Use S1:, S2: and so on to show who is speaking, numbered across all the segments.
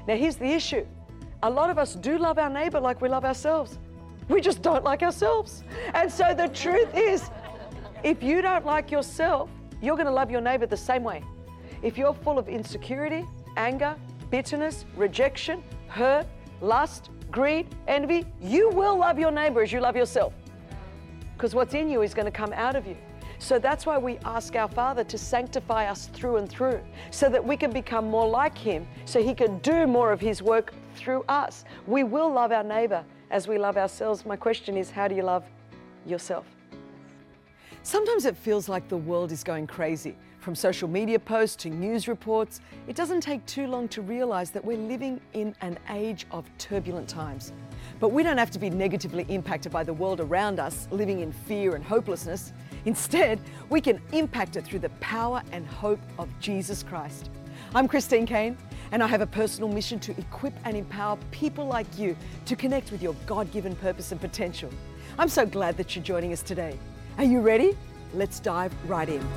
S1: Now, here's the issue. A lot of us do love our neighbor like we love ourselves. We just don't like ourselves. And so the truth is, if you don't like yourself, you're going to love your neighbor the same way. If you're full of insecurity, anger, bitterness, rejection, hurt, lust, greed, envy, you will love your neighbor as you love yourself. Because what's in you is going to come out of you. So that's why we ask our Father to sanctify us through and through, so that we can become more like Him, so He can do more of His work through us. We will love our neighbor as we love ourselves. My question is, how do you love yourself? Sometimes it feels like the world is going crazy. From social media posts to news reports, it doesn't take too long to realize that we're living in an age of turbulent times. But we don't have to be negatively impacted by the world around us, living in fear and hopelessness. Instead, we can impact it through the power and hope of Jesus Christ. I'm Christine Caine, and I have a personal mission to equip and empower people like you to connect with your God-given purpose and potential. I'm so glad that you're joining us today. Are you ready? Let's dive right in.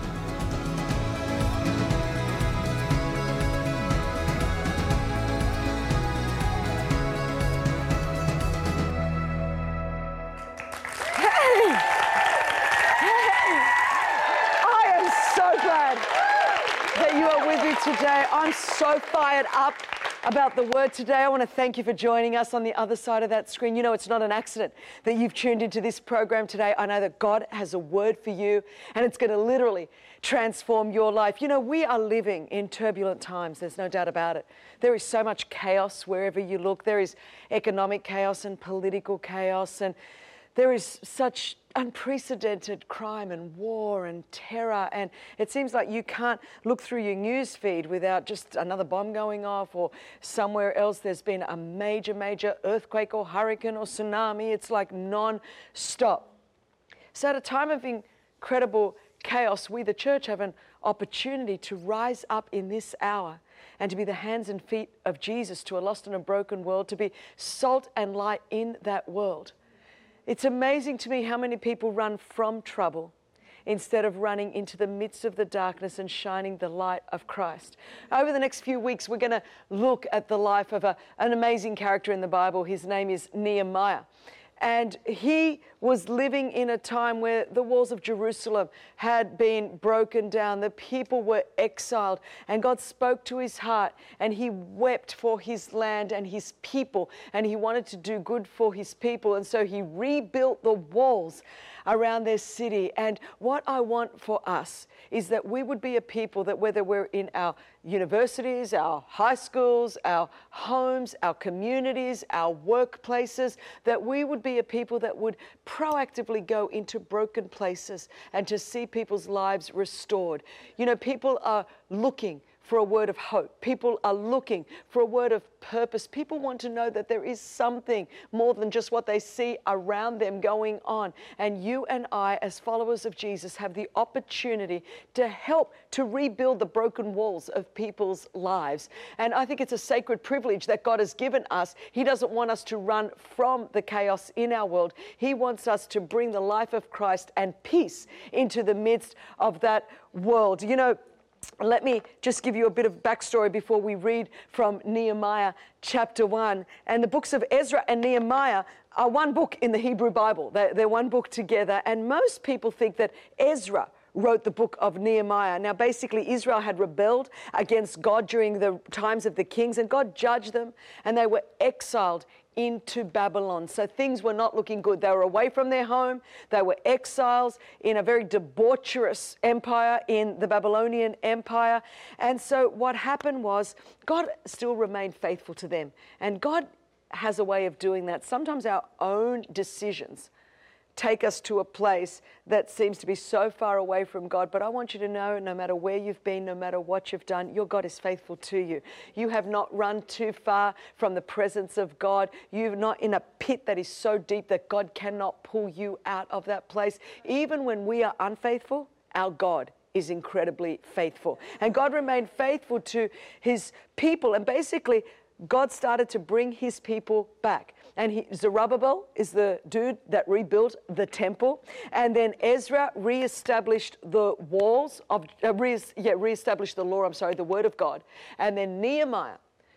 S1: Today, I'm so fired up about the word today. I want to thank you for joining us on the other side of that screen. You know, it's not an accident that you've tuned into this program today. I know that God has a word for you, and it's going to literally transform your life. You know, we are living in turbulent times. There's no doubt about it. There is so much chaos wherever you look. There is economic chaos and political chaos, and there is such unprecedented crime and war and terror, and it seems like you can't look through your news feed without just another bomb going off, or somewhere else there's been a major earthquake or hurricane or tsunami. It's like non-stop. So at a time of incredible chaos, we, the church, have an opportunity to rise up in this hour and to be the hands and feet of Jesus to a lost and a broken world, to be salt and light in that world. It's amazing to me how many people run from trouble instead of running into the midst of the darkness and shining the light of Christ. Over the next few weeks, we're going to look at the life of an amazing character in the Bible. His name is Nehemiah. And he was living in a time where the walls of Jerusalem had been broken down. The people were exiled, and God spoke to his heart, and he wept for his land and his people, and he wanted to do good for his people. And so he rebuilt the walls around their city. And what I want for us is that we would be a people that, whether we're in our universities, our high schools, our homes, our communities, our workplaces, that we would be a people that would proactively go into broken places and to see people's lives restored. You know, people are looking for a word of hope. People are looking for a word of purpose. People want to know that there is something more than just what they see around them going on. And you and I, as followers of Jesus, have the opportunity to help to rebuild the broken walls of people's lives. And I think it's a sacred privilege that God has given us. He doesn't want us to run from the chaos in our world. He wants us to bring the life of Christ and peace into the midst of that world. You know, let me just give you a bit of backstory before we read from Nehemiah chapter 1. And the books of Ezra and Nehemiah are one book in the Hebrew Bible. They're one book together. And most people think that Ezra wrote the book of Nehemiah. Now, basically, Israel had rebelled against God during the times of the kings, and God judged them, and they were exiled into Babylon. So things were not looking good. They were away from their home. They were exiles in a very debaucherous empire, in the Babylonian Empire. And so what happened was God still remained faithful to them. And God has a way of doing that. Sometimes our own decisions take us to a place that seems to be so far away from God. But I want you to know, no matter where you've been, no matter what you've done, your God is faithful to you. You have not run too far from the presence of God. You're not in a pit that is so deep that God cannot pull you out of that place. Even when we are unfaithful, our God is incredibly faithful. And God remained faithful to his people. And basically, God started to bring his people back. And Zerubbabel is the dude that rebuilt the temple. And then Ezra reestablished the walls of, reestablished the law, the word of God. And then Nehemiah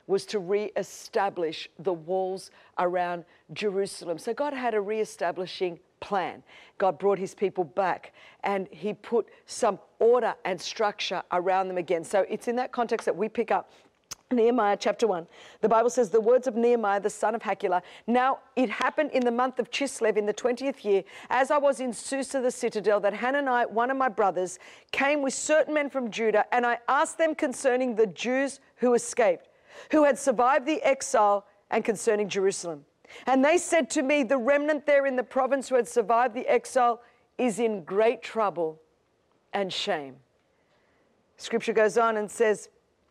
S1: was to re-establish the walls around Jerusalem. So God had a re-establishing plan. God brought his people back and he put some order and structure around them again. So it's in that context that we pick up Nehemiah chapter 1. The Bible says, the words of Nehemiah, the son of Hakaliah. Now it happened in the month of Chislev in the 20th year, as I was in Susa the citadel, that Hanani, one of my brothers, came with certain men from Judah, and I asked them concerning the Jews who escaped, who had survived the exile, and concerning Jerusalem. And they said to me, the remnant there in the province who had survived the exile is in great trouble and shame. Scripture goes on and says,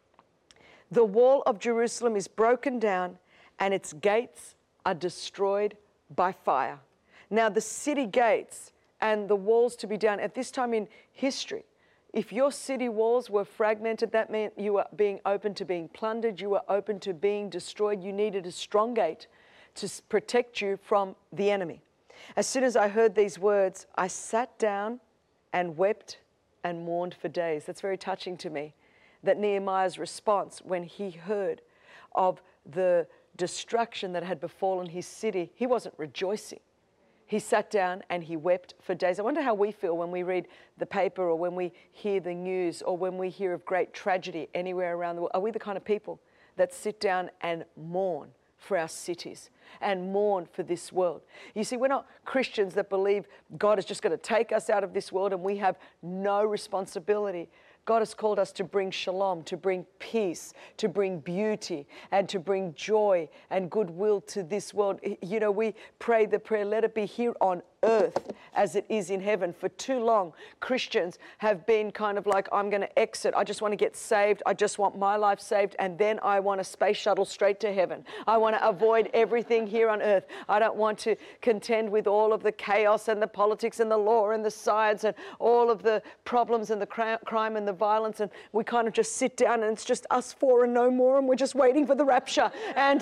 S1: the wall of Jerusalem is broken down and its gates are destroyed by fire. Now the city gates and the walls to be down at this time in history, if your city walls were fragmented, that meant you were being open to being plundered, you were open to being destroyed. You needed a strong gate to protect you from the enemy. As soon as I heard these words, I sat down and wept and mourned for days. That's very touching to me, that Nehemiah's response when he heard of the destruction that had befallen his city, he wasn't rejoicing. He sat down and he wept for days. I wonder how we feel when we read the paper or when we hear the news or when we hear of great tragedy anywhere around the world. Are we the kind of people that sit down and mourn for our cities and mourn for this world? You see, we're not Christians that believe God is just going to take us out of this world and we have no responsibility. God has called us to bring shalom, to bring peace, to bring beauty, and to bring joy and goodwill to this world. You know, we pray the prayer, let it be here on earth as it is in heaven. For too long, Christians have been kind of like, I'm going to exit. I just want to get saved. I just want my life saved. And then I want a space shuttle straight to heaven. I want to avoid everything here on earth. I don't want to contend with all of the chaos and the politics and the law and the science and all of the problems and the crime and the violence. And we kind of just sit down and it's just us four and no more. And we're just waiting for the rapture.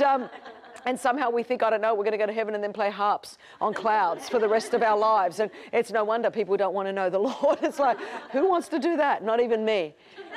S1: And somehow we think, I don't know, we're going to go to heaven and then play harps on clouds for the rest of our lives. And it's no wonder people don't want to know the Lord. It's like, who wants to do that? Not even me.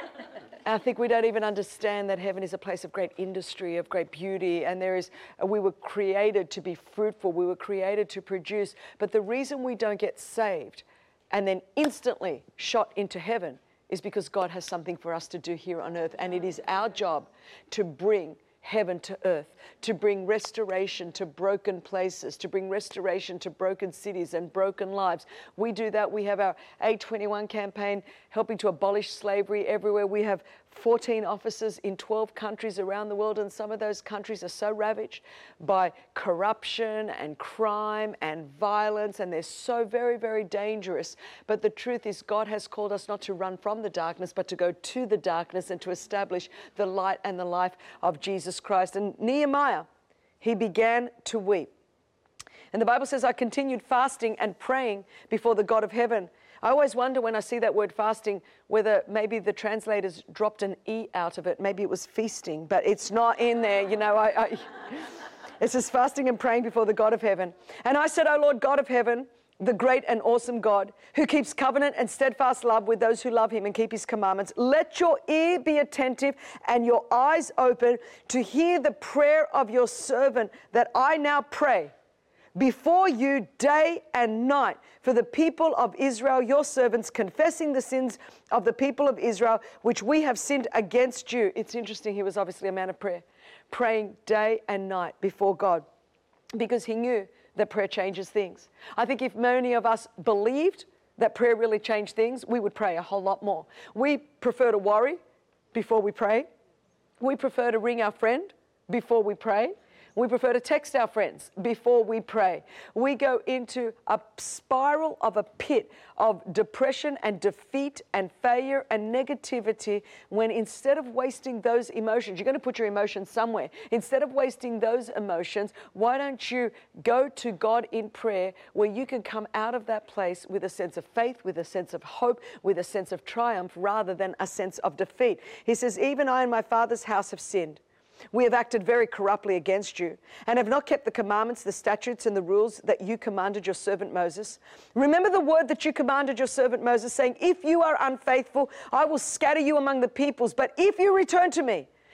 S1: I think we don't even understand that heaven is a place of great industry, of great beauty. And we were created to be fruitful. We were created to produce. But the reason we don't get saved and then instantly shot into heaven is because God has something for us to do here on earth. And it is our job to bring heaven to earth, to bring restoration to broken places, to bring restoration to broken cities and broken lives. We do that. We have our A21 campaign helping to abolish slavery everywhere. We have 14 offices in 12 countries around the world, and some of those countries are so ravaged by corruption and crime and violence, and they're so very, very dangerous. But the truth is, God has called us not to run from the darkness, but to go to the darkness and to establish the light and the life of Jesus Christ. And Nehemiah, he began to weep. And the Bible says, I continued fasting and praying before the God of heaven. I always wonder when I see that word fasting, whether maybe the translators dropped an E out of it. Maybe it was feasting, but it's not in there. You know, it says fasting and praying before the God of heaven. And I said, O Lord God of heaven, the great and awesome God, who keeps covenant and steadfast love with those who love him and keep his commandments, let your ear be attentive and your eyes open to hear the prayer of your servant that I now pray before you day and night for the people of Israel, your servants, confessing the sins of the people of Israel, which we have sinned against you. It's interesting, he was obviously a man of prayer, praying day and night before God, because he knew that prayer changes things. I think if many of us believed that prayer really changed things, we would pray a whole lot more. We prefer to worry before we pray. We prefer to ring our friend before we pray. We prefer to text our friends before we pray. We go into a spiral of a pit of depression and defeat and failure and negativity when instead of wasting those emotions, you're going to put your emotions somewhere. Instead of wasting those emotions, why don't you go to God in prayer where you can come out of that place with a sense of faith, with a sense of hope, with a sense of triumph rather than a sense of defeat. He says, even I and my Father's house have sinned. We have acted very corruptly against you and have not kept the commandments, the statutes, and the rules that you commanded your servant Moses. Remember the word that you commanded your servant Moses, saying, if you are unfaithful, I will scatter you among the peoples. But if you return to me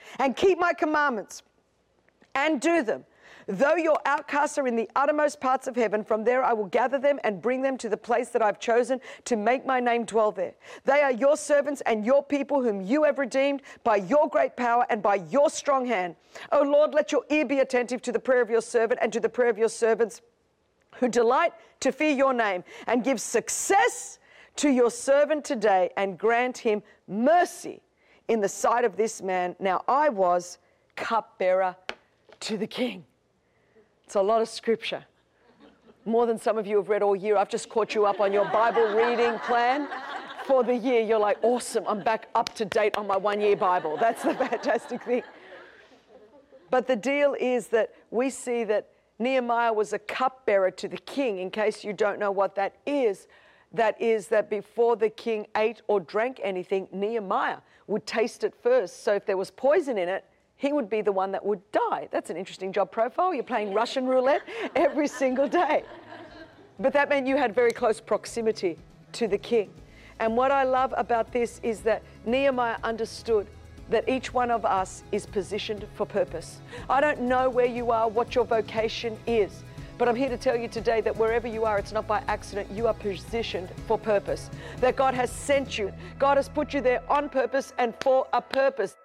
S1: and keep my commandments and do them. Though your outcasts are in the uttermost parts of heaven, from there I will gather them and bring them to the place that I've chosen to make my name dwell there. They are your servants and your people whom you have redeemed by your great power and by your strong hand. O Lord, let your ear be attentive to the prayer of your servant and to the prayer of your servants who delight to fear your name, and give success to your servant today, and grant him mercy in the sight of this man. Now I was cupbearer to the king. It's a lot of scripture. More than some of you have read all year. I've just caught you up on your Bible reading plan for the year. You're like, awesome, I'm back up to date on my 1-year Bible. That's the fantastic thing. But the deal is that we see that Nehemiah was a cupbearer to the king. In case you don't know what that is that before the king ate or drank anything, Nehemiah would taste it first. So if there was poison in it, he would be the one that would die. That's an interesting job profile. You're playing Russian roulette every single day. But that meant you had very close proximity to the king. And what I love about this is that Nehemiah understood that each one of us is positioned for purpose. I don't know where you are, what your vocation is, but I'm here to tell you today that wherever you are, it's not by accident. You are positioned for purpose. That God has sent you. God has put you there on purpose and for a purpose.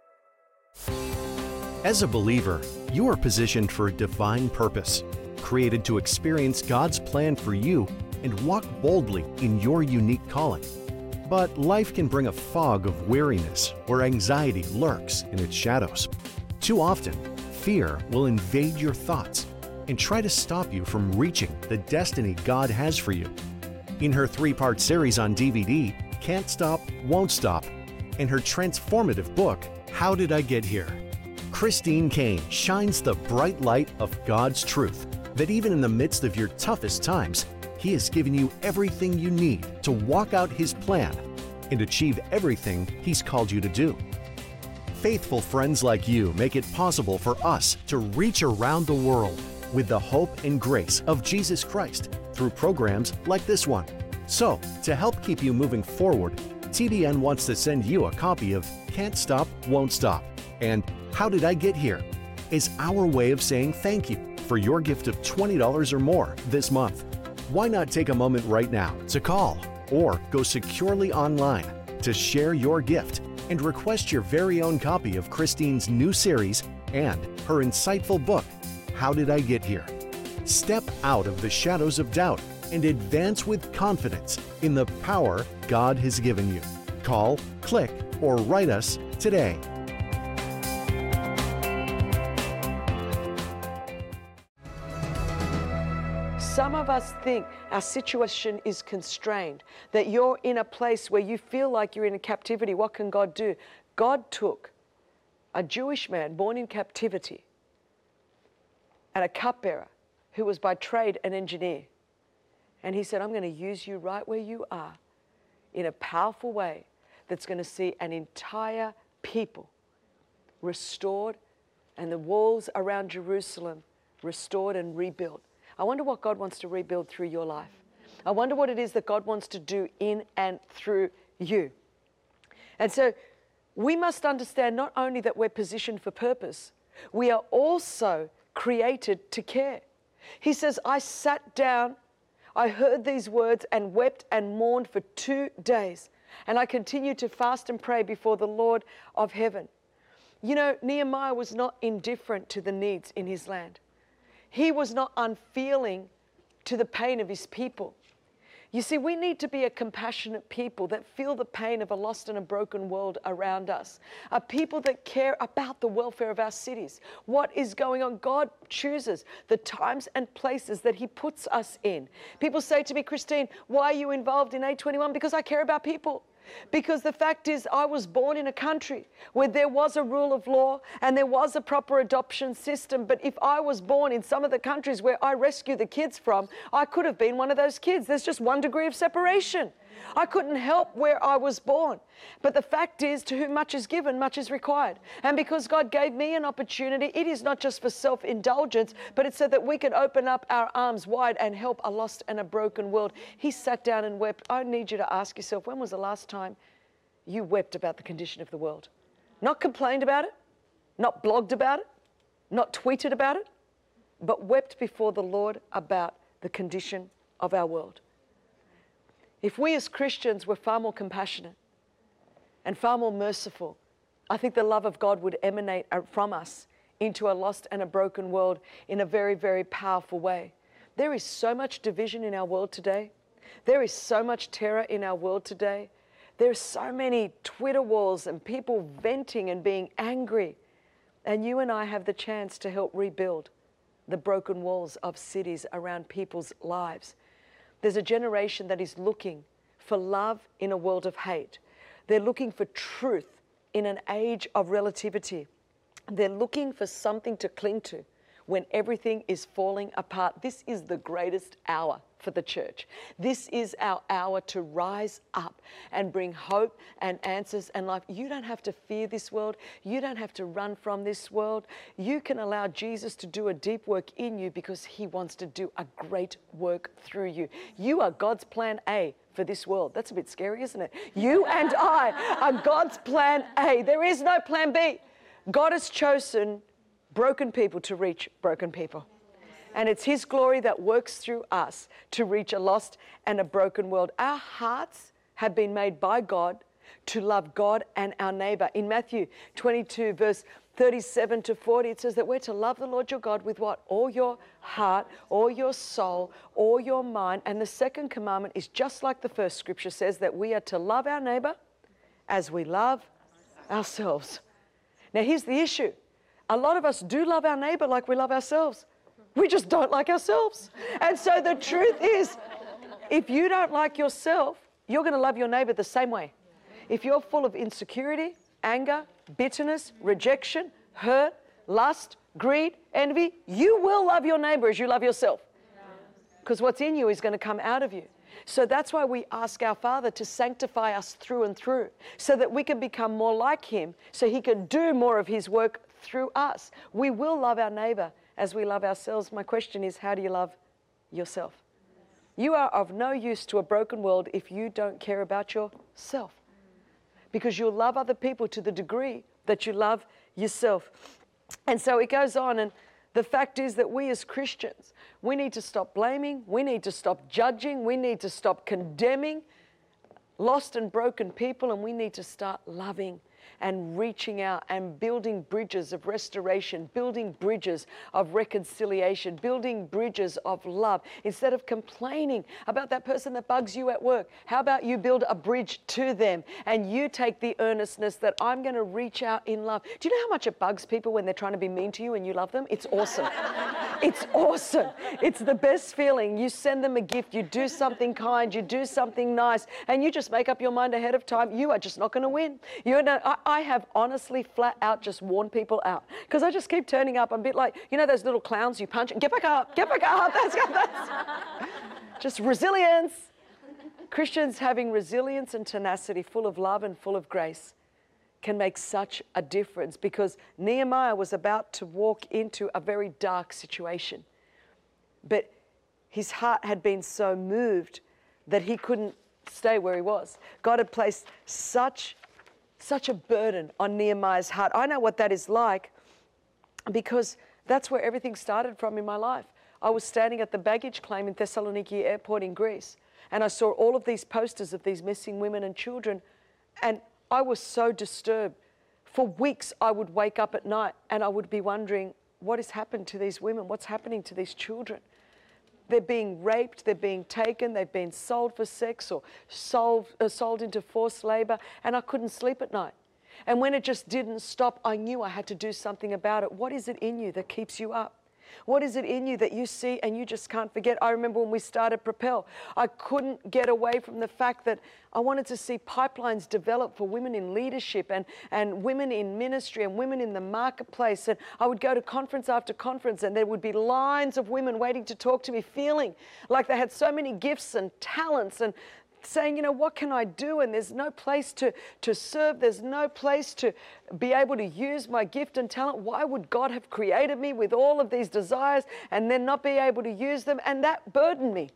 S2: As a believer, you are positioned for a divine purpose, created to experience God's plan for you and walk boldly in your unique calling. But life can bring a fog of weariness where anxiety lurks in its shadows. Too often, fear will invade your thoughts and try to stop you from reaching the destiny God has for you. In her 3-part series on DVD, Can't Stop, Won't Stop, and her transformative book, How Did I Get Here?, Christine Caine shines the bright light of God's truth that even in the midst of your toughest times, He has given you everything you need to walk out His plan and achieve everything He's called you to do. Faithful friends like you make it possible for us to reach around the world with the hope and grace of Jesus Christ through programs like this one. So, to help keep you moving forward, TBN wants to send you a copy of Can't Stop, Won't Stop and How Did I Get Here? Is our way of saying thank you for your gift of $20 or more this month. Why not take a moment right now to call or go securely online to share your gift and request your very own copy of Christine's new series and her insightful book, How Did I Get Here? Step out of the shadows of doubt and advance with confidence in the power God has given you. Call, click, or write us today.
S1: Some of us think our situation is constrained, that you're in a place where you feel like you're in a captivity. What can God do? God took a Jewish man born in captivity and a cupbearer who was by trade an engineer. And He said, I'm going to use you right where you are in a powerful way that's going to see an entire people restored and the walls around Jerusalem restored and rebuilt. I wonder what God wants to rebuild through your life. I wonder what it is that God wants to do in and through you. And so we must understand not only that we're positioned for purpose, we are also created to care. He says, I sat down, I heard these words and wept and mourned for 2 days. And I continued to fast and pray before the Lord of heaven. You know, Nehemiah was not indifferent to the needs in his land. He was not unfeeling to the pain of his people. You see, we need to be a compassionate people that feel the pain of a lost and a broken world around us. A people that care about the welfare of our cities. What is going on? God chooses the times and places that He puts us in. People say to me, Christine, why are you involved in A21? Because I care about people. Because the fact is, I was born in a country where there was a rule of law and there was a proper adoption system. But if I was born in some of the countries where I rescue the kids from, I could have been one of those kids. There's just 1 degree of separation. I couldn't help where I was born. But the fact is, to whom much is given, much is required. And because God gave me an opportunity, it is not just for self-indulgence, but it's so that we can open up our arms wide and help a lost and a broken world. He sat down and wept. I need you to ask yourself, when was the last time you wept about the condition of the world? Not complained about it, not blogged about it, not tweeted about it, but wept before the Lord about the condition of our world. If we as Christians were far more compassionate and far more merciful, I think the love of God would emanate from us into a lost and a broken world in a very, very powerful way. There is so much division in our world today. There is so much terror in our world today. There are so many Twitter walls and people venting and being angry. And you and I have the chance to help rebuild the broken walls of cities around people's lives. There's a generation that is looking for love in a world of hate. They're looking for truth in an age of relativity. They're looking for something to cling to when everything is falling apart. This is the greatest hour for the church. This is our hour to rise up and bring hope and answers and life. You don't have to fear this world. You don't have to run from this world. You can allow Jesus to do a deep work in you because he wants to do a great work through you. You are God's plan A for this world. That's a bit scary, isn't it? You and I are God's plan A. There is no plan B. God has chosen broken people to reach broken people. And it's his glory that works through us to reach a lost and a broken world. Our hearts have been made by God to love God and our neighbor. In Matthew 22, verse 37 to 40, it says that we're to love the Lord your God with what? All your heart, all your soul, all your mind. And the second commandment is just like the first scripture says, that we are to love our neighbor as we love ourselves. Now here's the issue. A lot of us do love our neighbor like we love ourselves. We just don't like ourselves. And so the truth is, if you don't like yourself, you're going to love your neighbor the same way. If you're full of insecurity, anger, bitterness, rejection, hurt, lust, greed, envy, you will love your neighbor as you love yourself. Because what's in you is going to come out of you. So that's why we ask our Father to sanctify us through and through, so that we can become more like him, so he can do more of his work through us. We will love our neighbor as we love ourselves. My question is, how do you love yourself? You are of no use to a broken world if you don't care about yourself, because you'll love other people to the degree that you love yourself. And so it goes on, and the fact is that we as Christians, we need to stop blaming, we need to stop judging, we need to stop condemning lost and broken people, and we need to start loving and reaching out and building bridges of restoration, building bridges of reconciliation, building bridges of love. Instead of complaining about that person that bugs you at work, how about you build a bridge to them and you take the earnestness that I'm going to reach out in love. Do you know how much it bugs people when they're trying to be mean to you and you love them? It's awesome. It's awesome. It's the best feeling. You send them a gift, you do something kind, you do something nice, and you just make up your mind ahead of time, you are just not going to win. I have honestly flat out just worn people out because I just keep turning up. I'm a bit like, you know those little clowns you punch and get back up. That's just resilience. Christians having resilience and tenacity, full of love and full of grace, can make such a difference, because Nehemiah was about to walk into a very dark situation, but his heart had been so moved that he couldn't stay where he was. God had placed such a burden on Nehemiah's heart. I know what that is like, because that's where everything started from in my life. I was standing at the baggage claim in Thessaloniki Airport in Greece, and I saw all of these posters of these missing women and children, and I was so disturbed. For weeks, I would wake up at night and I would be wondering, what has happened to these women? What's happening to these children? They're being raped, they're being taken, they've been sold for sex or sold into forced labor, and I couldn't sleep at night. And when it just didn't stop, I knew I had to do something about it. What is it in you that keeps you up? What is it in you that you see and you just can't forget? I remember when we started Propel, I couldn't get away from the fact that I wanted to see pipelines develop for women in leadership and women in ministry and women in the marketplace. And I would go to conference after conference, and there would be lines of women waiting to talk to me, feeling like they had so many gifts and talents, and saying, you know, what can I do? And there's no place to serve. There's no place to be able to use my gift and talent. Why would God have created me with all of these desires and then not be able to use them? And that burdened me.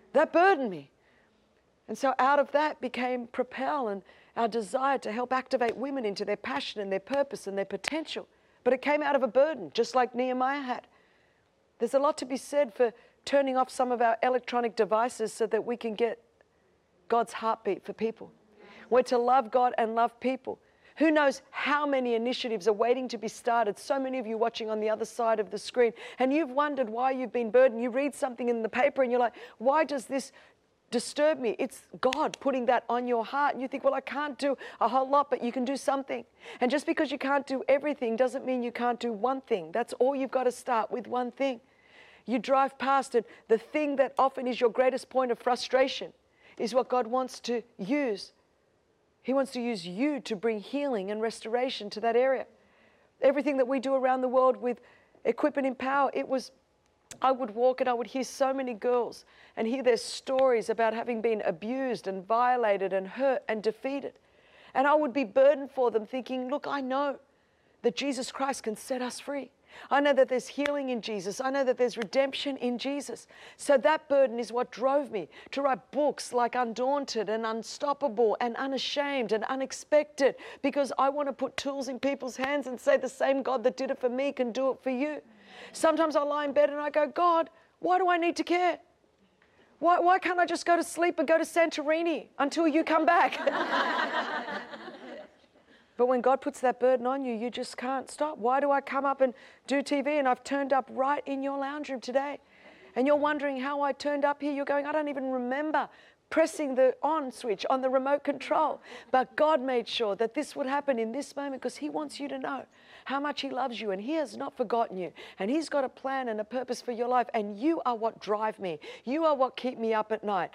S1: And so out of that became Propel and our desire to help activate women into their passion and their purpose and their potential. but it came out of a burden, just like Nehemiah had. There's a lot to be said for turning off some of our electronic devices so that we can get God's heartbeat for people. We're to love God and love people. Who knows how many initiatives are waiting to be started? So many of you watching on the other side of the screen, and you've wondered why you've been burdened. You read something in the paper and you're like, why does this disturb me? It's God putting that on your heart. And you think, well, I can't do a whole lot, but you can do something. And just because you can't do everything doesn't mean you can't do one thing. That's all you've got to start with, one thing. You drive past it. The thing that often is your greatest point of frustration is what God wants to use. He wants to use you to bring healing and restoration to that area. Everything that we do around the world with Equip and Empower, I would walk and I would hear so many girls and hear their stories about having been abused and violated and hurt and defeated. And I would be burdened for them thinking, look, I know that Jesus Christ can set us free. I know that there's healing in Jesus. I know that there's redemption in Jesus. So that burden is what drove me to write books like Undaunted and Unstoppable and Unashamed and Unexpected, because I want to put tools in people's hands and say the same God that did it for me can do it for you. Sometimes I lie in bed and I go, God, why do I need to care? Why can't I just go to sleep and go to Santorini until you come back? But when God puts that burden on you, you just can't stop. Why do I come up and do TV? And I've turned up right in your lounge room today. And you're wondering how I turned up here. You're going, I don't even remember pressing the on switch on the remote control. But God made sure that this would happen in this moment because He wants you to know how much He loves you, and He has not forgotten you, and He's got a plan and a purpose for your life, and you are what drive me. You are what keep me up at night.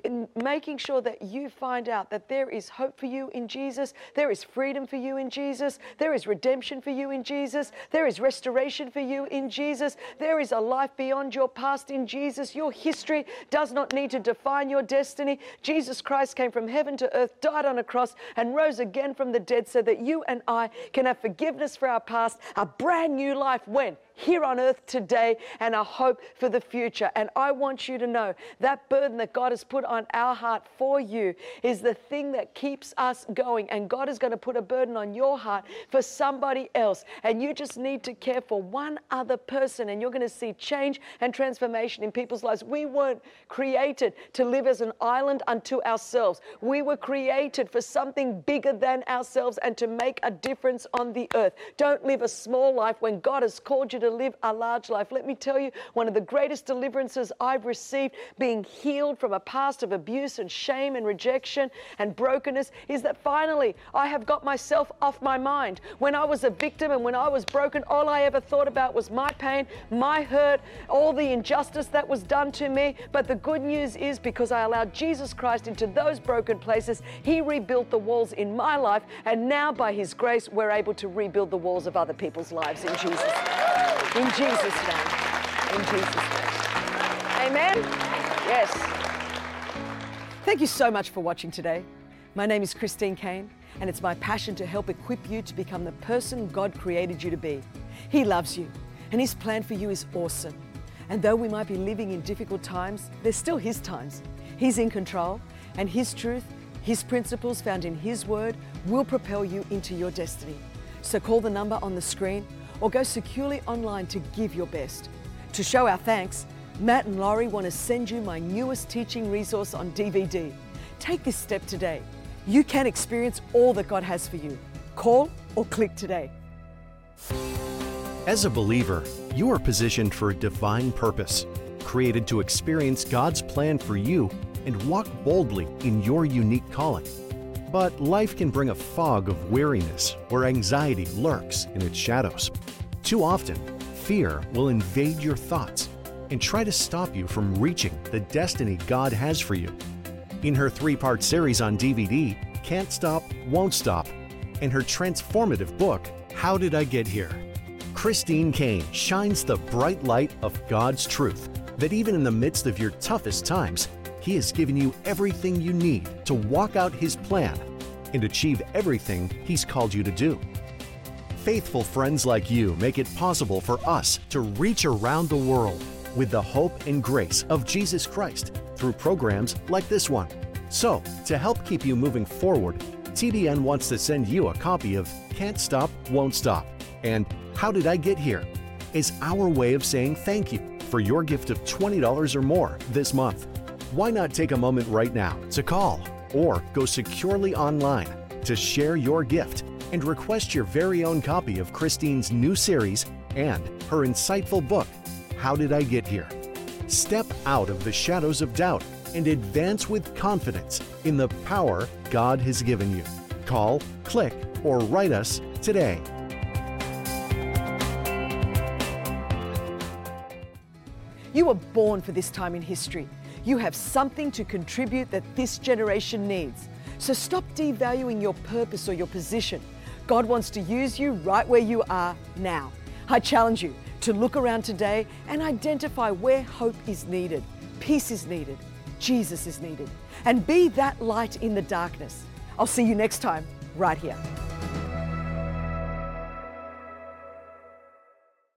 S1: Making sure that you find out that there is hope for you in Jesus, there is freedom for you in Jesus, there is redemption for you in Jesus, there is restoration for you in Jesus, there is a life beyond your past in Jesus. Your history does not need to define your destiny. Jesus Christ came from heaven to earth, died on a cross, and rose again from the dead so that you and I can have forgiveness for our past, a brand new life when? Here on earth today, and a hope for the future. And I want you to know that burden that God has put on our heart for you is the thing that keeps us going. And God is going to put a burden on your heart for somebody else. And you just need to care for one other person, and you're going to see change and transformation in people's lives. We weren't created to live as an island unto ourselves. We were created for something bigger than ourselves and to make a difference on the earth. Don't live a small life when God has called you to live a large life. Let me tell you, one of the greatest deliverances I've received, being healed from a past of abuse and shame and rejection and brokenness, is that finally I have got myself off my mind. When I was a victim and when I was broken, all I ever thought about was my pain, my hurt, all the injustice that was done to me. But the good news is, because I allowed Jesus Christ into those broken places, He rebuilt the walls in my life, and now by His grace we're able to rebuild the walls of other people's lives in Jesus' name. In Jesus' name. In Jesus' name. Amen? Yes. Thank you so much for watching today. My name is Christine Caine, and it's my passion to help equip you to become the person God created you to be. He loves you, and His plan for you is awesome. And though we might be living in difficult times, they're still His times. He's in control, and His truth, His principles found in His Word will propel you into your destiny. So call the number on the screen or go securely online to give your best. To show our thanks, Matt and Laurie want to send you my newest teaching resource on DVD. Take this step today. You can experience all that God has for you. Call or click today.
S2: As a believer, you are positioned for a divine purpose, created to experience God's plan for you and walk boldly in your unique calling. But life can bring a fog of weariness where anxiety lurks in its shadows. Too often, fear will invade your thoughts and try to stop you from reaching the destiny God has for you. In her 3-part series on DVD, Can't Stop, Won't Stop, and her transformative book, How Did I Get Here?, Christine Caine shines the bright light of God's truth that even in the midst of your toughest times, He has given you everything you need to walk out His plan and achieve everything He's called you to do. Faithful friends like you make it possible for us to reach around the world with the hope and grace of Jesus Christ through programs like this one. So, to help keep you moving forward, TBN wants to send you a copy of Can't Stop, Won't Stop, And How Did I Get Here is our way of saying thank you for your gift of $20 or more this month. Why not take a moment right now to call or go securely online to share your gift and request your very own copy of Christine's new series and her insightful book, How Did I Get Here? Step out of the shadows of doubt and advance with confidence in the power God has given you. Call, click, or write us today.
S1: You were born for this time in history. You have something to contribute that this generation needs. So stop devaluing your purpose or your position. God wants to use you right where you are now. I challenge you to look around today and identify where hope is needed, peace is needed, Jesus is needed, and be that light in the darkness. I'll see you next time, right here.